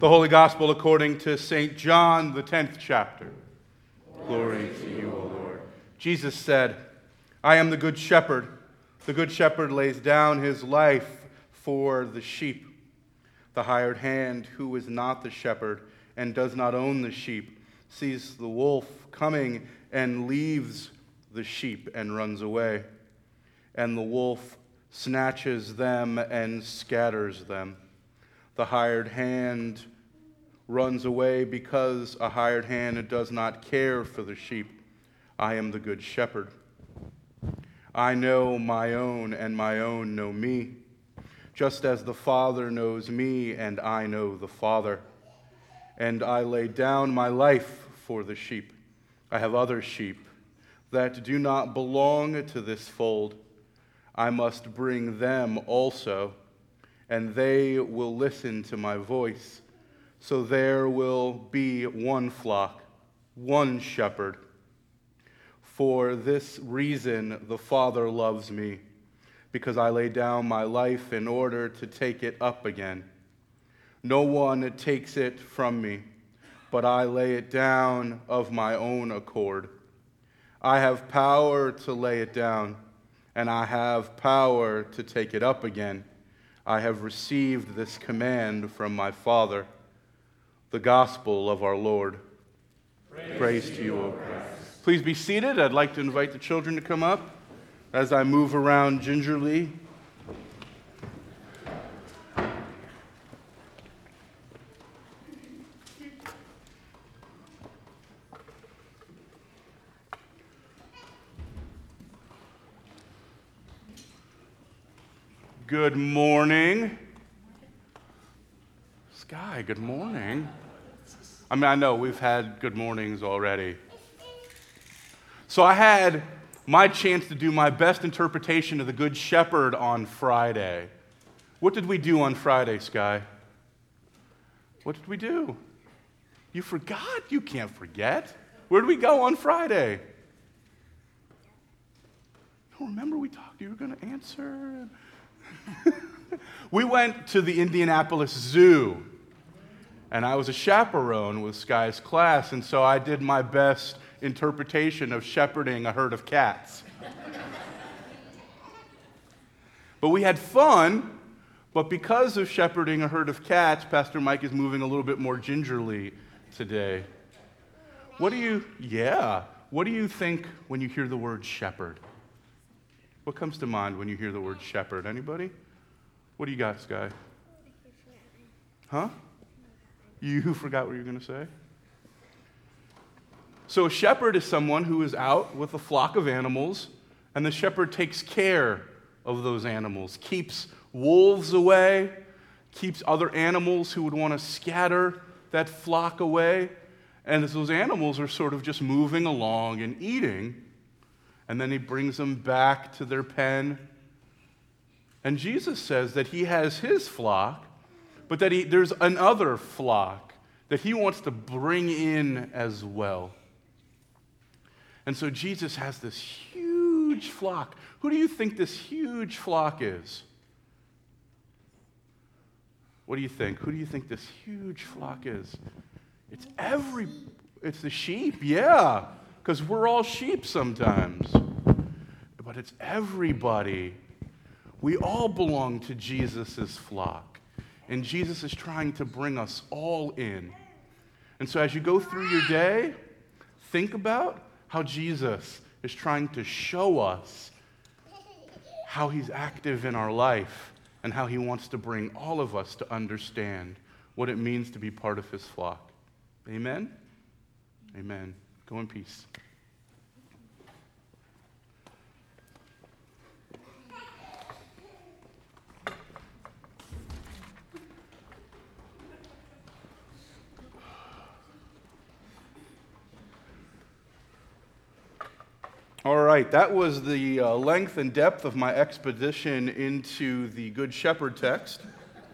The Holy Gospel according to St. John, the 10th chapter. Glory to you, O Lord. Jesus said, I am the good shepherd. The good shepherd lays down his life for the sheep. The hired hand, who is not the shepherd and does not own the sheep, sees the wolf coming and leaves the sheep and runs away. And the wolf snatches them and scatters them. The hired hand runs away because a hired hand does not care for the sheep. I am the good shepherd. I know my own, and my own know me, just as the Father knows me, and I know the Father. And I lay down my life for the sheep. I have other sheep that do not belong to this fold. I must bring them also, and they will listen to my voice. So there will be one flock, one shepherd. For this reason the Father loves me, because I lay down my life in order to take it up again. No one takes it from me, but I lay it down of my own accord. I have power to lay it down, and I have power to take it up again. I have received this command from my Father. The gospel of our Lord. Praise to you, O Christ. Please be seated. I'd like to invite the children to come up as I move around gingerly. Good morning. Sky, good morning. I know we've had good mornings already. So I had my chance to do my best interpretation of the Good Shepherd on Friday. What did we do on Friday, Sky? What did we do? You forgot? You can't forget. Where did we go on Friday? I don't remember we talked. You were going to answer. We went to the Indianapolis Zoo, and I was a chaperone with Sky's class, and so I did my best interpretation of shepherding a herd of cats. But we had fun, but because of shepherding a herd of cats, Pastor Mike is moving a little bit more gingerly today. What do you think when you hear the word shepherd? What comes to mind when you hear the word shepherd? Anybody? What do you got, Sky? Huh? You forgot what you were going to say? So a shepherd is someone who is out with a flock of animals, and the shepherd takes care of those animals, keeps wolves away, keeps other animals who would want to scatter that flock away, and as those animals are sort of just moving along and eating, and then he brings them back to their pen. And Jesus says that he has his flock, but that there's another flock that he wants to bring in as well. And so Jesus has this huge flock. Who do you think this huge flock is? What do you think? Who do you think this huge flock is? It's the sheep, yeah, because we're all sheep sometimes. But it's everybody. We all belong to Jesus' flock. And Jesus is trying to bring us all in. And so as you go through your day, think about how Jesus is trying to show us how he's active in our life and how he wants to bring all of us to understand what it means to be part of his flock. Amen? Amen. Go in peace. All right, that was the length and depth of my expedition into the Good Shepherd text.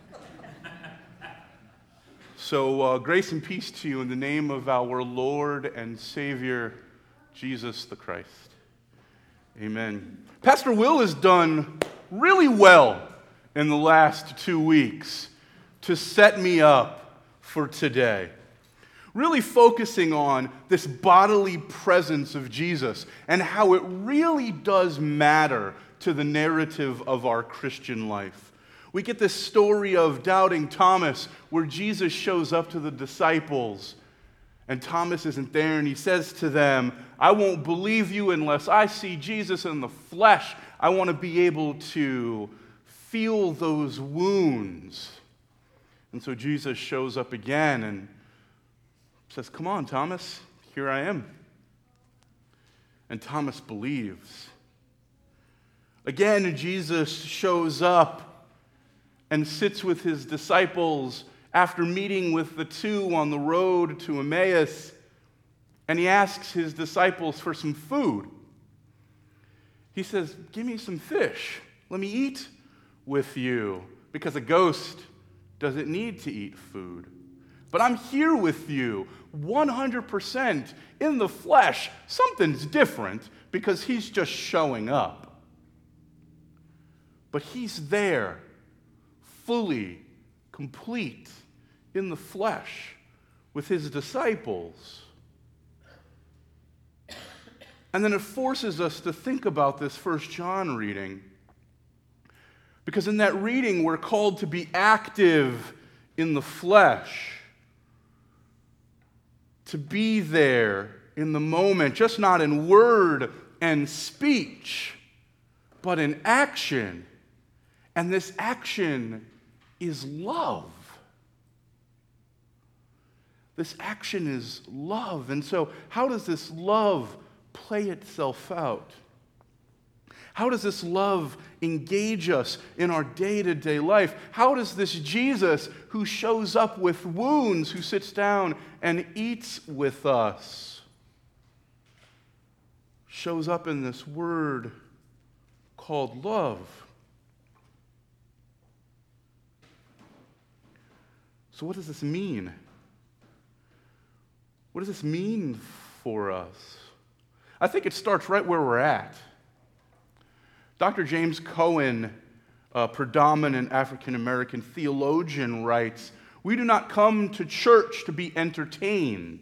So grace and peace to you in the name of our Lord and Savior, Jesus the Christ. Amen. Pastor Will has done really well in the last 2 weeks to set me up for today. Really focusing on this bodily presence of Jesus and how it really does matter to the narrative of our Christian life. We get this story of doubting Thomas where Jesus shows up to the disciples and Thomas isn't there, and he says to them, I won't believe you unless I see Jesus in the flesh. I want to be able to feel those wounds. And so Jesus shows up again and says, come on, Thomas, here I am. And Thomas believes. Again, Jesus shows up and sits with his disciples after meeting with the two on the road to Emmaus, and he asks his disciples for some food. He says, give me some fish. Let me eat with you, because a ghost doesn't need to eat food. But I'm here with you 100% in the flesh. Something's different because he's just showing up. But he's there, fully, complete, in the flesh with his disciples. And then it forces us to think about this 1 John reading. Because in that reading, we're called to be active in the flesh. To be there in the moment, just not in word and speech, but in action. And this action is love. This action is love. And so, how does this love play itself out? How does this love engage us in our day-to-day life? How does this Jesus, who shows up with wounds, who sits down and eats with us, shows up in this word called love? So what does this mean? What does this mean for us? I think it starts right where we're at. Dr. James Cohen, a predominant African-American theologian, writes, we do not come to church to be entertained,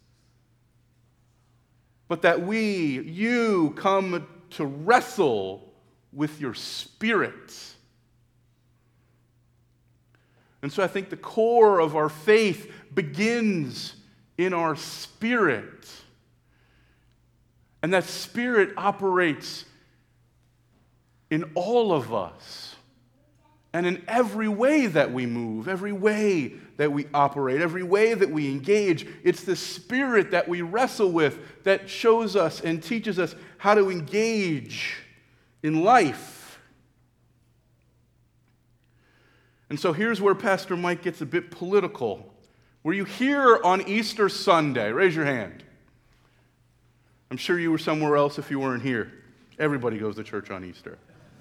but that you come to wrestle with your spirit. And so I think the core of our faith begins in our spirit. And that spirit operates in all of us. And in every way that we move, every way that we operate, every way that we engage, it's the spirit that we wrestle with that shows us and teaches us how to engage in life. And so here's where Pastor Mike gets a bit political. Were you here on Easter Sunday? Raise your hand. I'm sure you were somewhere else if you weren't here. Everybody goes to church on Easter.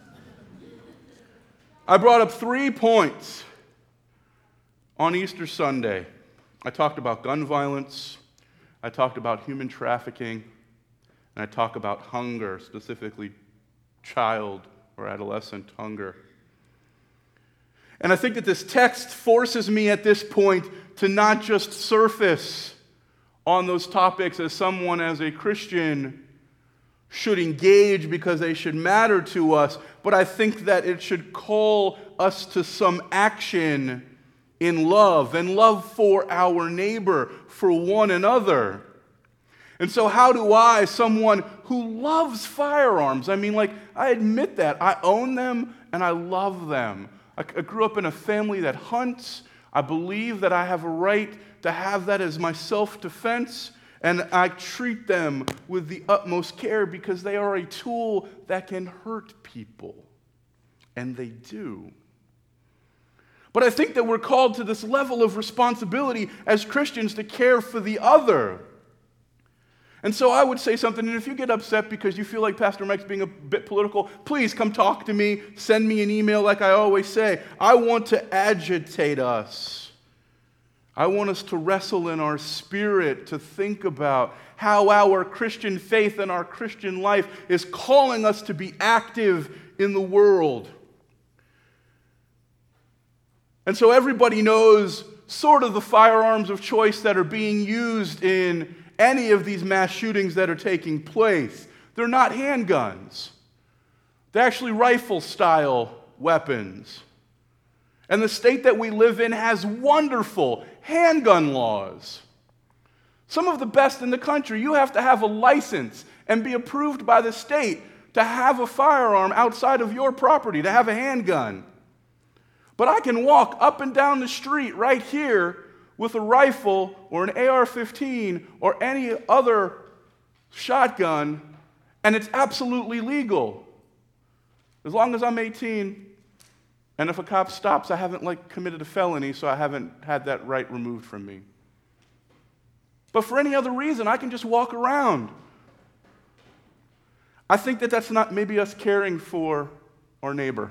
I brought up 3 points on Easter Sunday. I talked about gun violence, I talked about human trafficking, and I talked about hunger, specifically child or adolescent hunger. And I think that this text forces me at this point to not just surface on those topics as someone, as a Christian, should engage because they should matter to us, but I think that it should call us to some action in love, and love for our neighbor, for one another. And so how do I, someone who loves firearms, I admit that. I own them and I love them. I grew up in a family that hunts. I believe that I have a right to have that as my self-defense, and I treat them with the utmost care because they are a tool that can hurt people, and they do. But I think that we're called to this level of responsibility as Christians to care for the other. And so I would say something, and if you get upset because you feel like Pastor Mike's being a bit political, please come talk to me, send me an email like I always say. I want to agitate us. I want us to wrestle in our spirit, to think about how our Christian faith and our Christian life is calling us to be active in the world. And so everybody knows sort of the firearms of choice that are being used in any of these mass shootings that are taking place. They're not handguns. They're actually rifle-style weapons. And the state that we live in has wonderful handgun laws. Some of the best in the country. You have to have a license and be approved by the state to have a firearm outside of your property, to have a handgun. But I can walk up and down the street right here with a rifle or an AR-15 or any other shotgun, and it's absolutely legal. As long as I'm 18, and if a cop stops, I haven't committed a felony, so I haven't had that right removed from me. But for any other reason, I can just walk around. I think that that's not maybe us caring for our neighbor.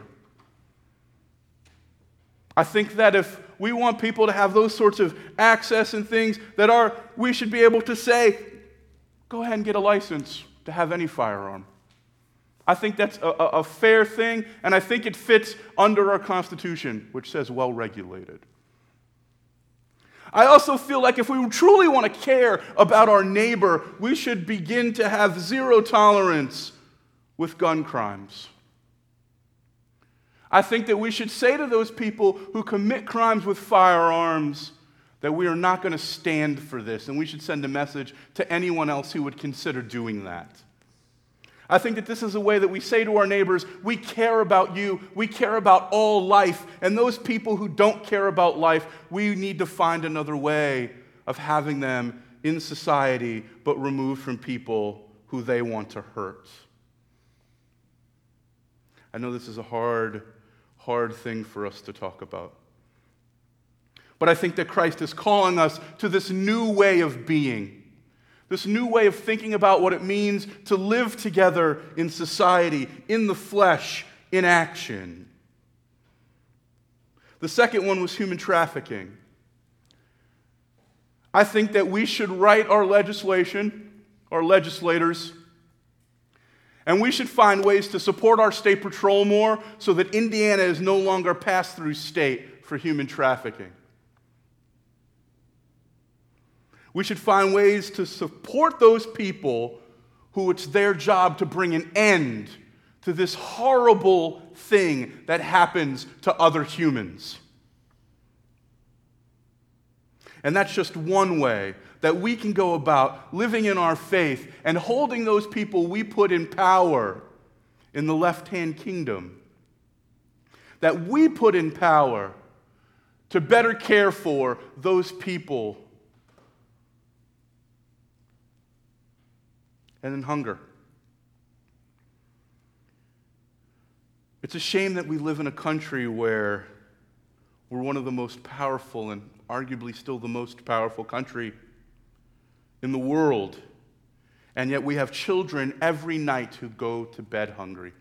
I think that if we want people to have those sorts of access and things we should be able to say, go ahead and get a license to have any firearm. I think that's a fair thing, and I think it fits under our Constitution, which says well-regulated. I also feel like if we truly want to care about our neighbor, we should begin to have zero tolerance with gun crimes. I think that we should say to those people who commit crimes with firearms that we are not going to stand for this, and we should send a message to anyone else who would consider doing that. I think that this is a way that we say to our neighbors, we care about you, we care about all life, and those people who don't care about life, we need to find another way of having them in society, but removed from people who they want to hurt. I know this is a hard thing for us to talk about. But I think that Christ is calling us to this new way of being. This new way of thinking about what it means to live together in society, in the flesh, in action. The second one was human trafficking. I think that we should write our legislation, our legislators, and we should find ways to support our state patrol more so that Indiana is no longer a pass-through state for human trafficking. We should find ways to support those people who it's their job to bring an end to this horrible thing that happens to other humans. And that's just one way that we can go about living in our faith and holding those people we put in power in the left-hand kingdom, that we put in power to better care for those people and in hunger. It's a shame that we live in a country where we're one of the most powerful and arguably still the most powerful country in the world, and yet we have children every night who go to bed hungry.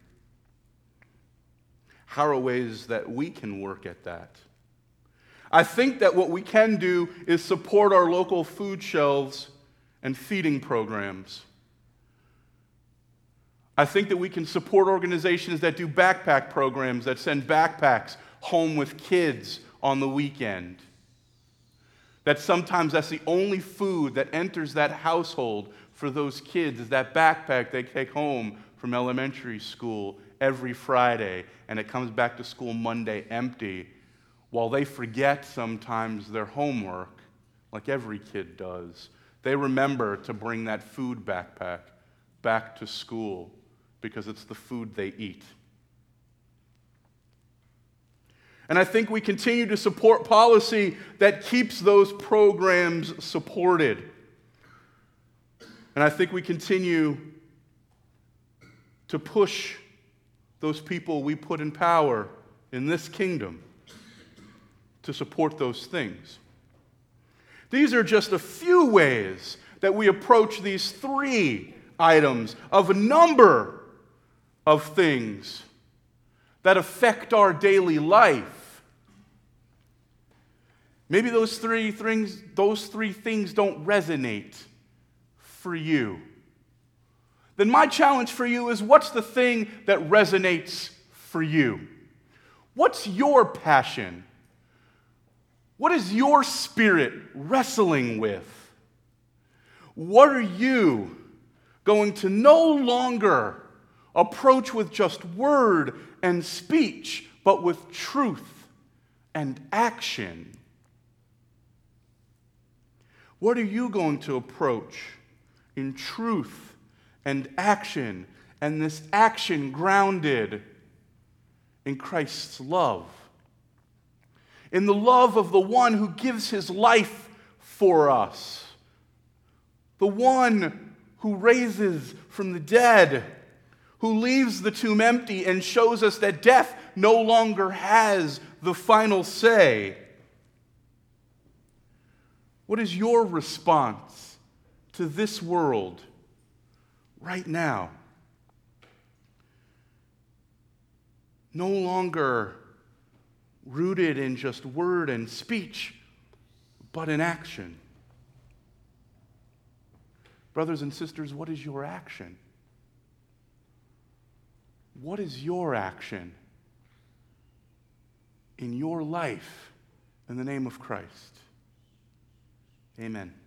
How are ways that we can work at that? I think that what we can do is support our local food shelves and feeding programs. I think that we can support organizations that do backpack programs that send backpacks home with kids on the weekend. That sometimes that's the only food that enters that household for those kids is that backpack they take home from elementary school every Friday, and it comes back to school Monday empty, while they forget sometimes their homework, like every kid does. They remember to bring that food backpack back to school because it's the food they eat. And I think we continue to support policy that keeps those programs supported. And I think we continue to push those people we put in power in this kingdom to support those things. These are just a few ways that we approach these three items of a number of things that affect our daily life. Maybe those three things don't resonate for you. Then my challenge for you is, what's the thing that resonates for you? What's your passion? What is your spirit wrestling with? What are you going to no longer approach with just word and speech, but with truth and action? What are you going to approach in truth and action, and this action grounded in Christ's love? In the love of the one who gives his life for us, the one who raises from the dead, who leaves the tomb empty and shows us that death no longer has the final say. What is your response to this world right now? No longer rooted in just word and speech, but in action. Brothers and sisters, what is your action? What is your action in your life in the name of Christ? Amen.